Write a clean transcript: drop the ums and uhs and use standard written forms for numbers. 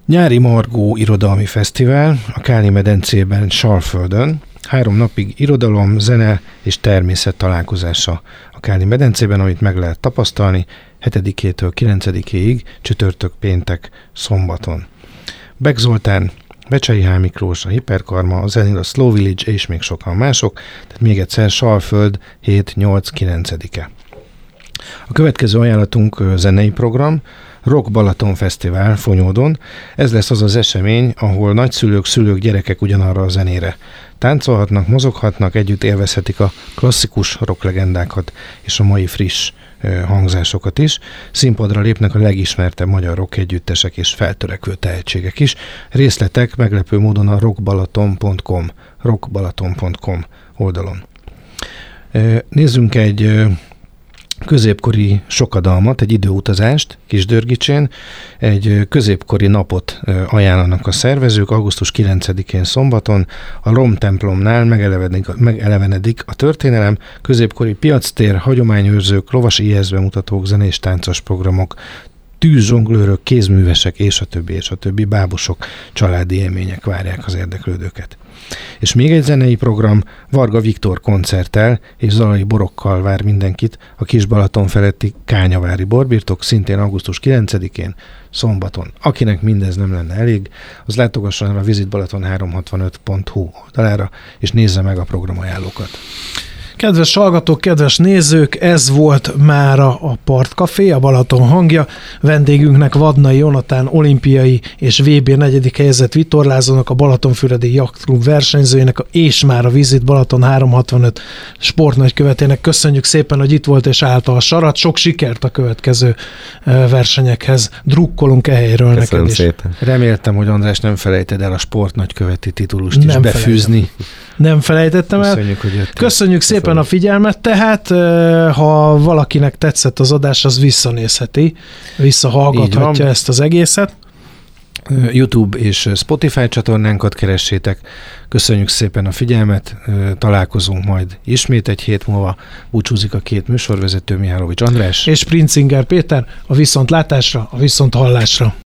Nyári Margó Irodalmi Fesztivál a Káli-medencében, Salföldön. 3 napig irodalom, zene és természet találkozása a Káli-medencében, amit meg lehet tapasztalni 7-től 9-ig, csütörtök, péntek, szombaton. Beck Zoltán, Becsei H. Miklós, a Hiperkarma, a Zenil, a Slow Village és még sokan mások, tehát még egyszer Salföld 7-8-9-e. A következő ajánlatunk zenei program, Rock Balaton Fesztivál Fonyódon. Ez lesz az az esemény, ahol nagyszülők, szülők, gyerekek ugyanarra a zenére táncolhatnak, mozoghatnak, együtt élvezhetik a klasszikus rocklegendákat és a mai friss hangzásokat is. Színpadra lépnek a legismertebb magyar rock együttesek és feltörekvő tehetségek is. Részletek meglepő módon a rockbalaton.com oldalon. Nézzünk egy középkori sokadalmat, egy időutazást Kisdörgicsén. Egy középkori napot ajánlanak a szervezők. Augusztus 9-én szombaton a Rom templomnál megelevenedik a történelem, középkori piactér, hagyományőrzők, lovasi ijesztbemutatók, zenés táncos programok, tűzzsonglőrök, kézművesek és a többi bábosok, családi élmények várják az érdeklődőket. És még egy zenei program, Varga Viktor koncerttel és Zalai Borokkal vár mindenkit a Kis-Balaton feletti Kányavári borbirtok, szintén augusztus 9-én, szombaton. Akinek mindez nem lenne elég, az látogasson el a visitbalaton365.hu oldalára, és nézze meg a programajánlókat. Kedves hallgatók, kedves nézők, ez volt mára a Partcafé, a Balaton hangja. Vendégünknek Vadnai Jonatán olimpiai és VB 4. helyezett vitorlázónak, a Balatonfüredi Yacht Club versenyzőjének, és már a Visit Balaton 365 sportnagykövetének köszönjük szépen, hogy itt volt és állta a sarat. Sok sikert a következő versenyekhez. Drukkolunk helyről neked is. Szépen. Reméltem, hogy András nem felejted el a sportnagyköveti titulust is befűzni. Nem felejtettem el. Köszönjük, hogy jöttél. Köszönjük szépen a figyelmet, tehát ha valakinek tetszett az adás, az visszanézheti, visszahallgathatja ezt az egészet. YouTube és Spotify csatornánkat keressétek. Köszönjük szépen a figyelmet, találkozunk majd ismét egy hét múlva. Búcsúzik a 2 műsorvezető, Mihálovics András és Princinger Péter, a viszontlátásra, a viszonthallásra.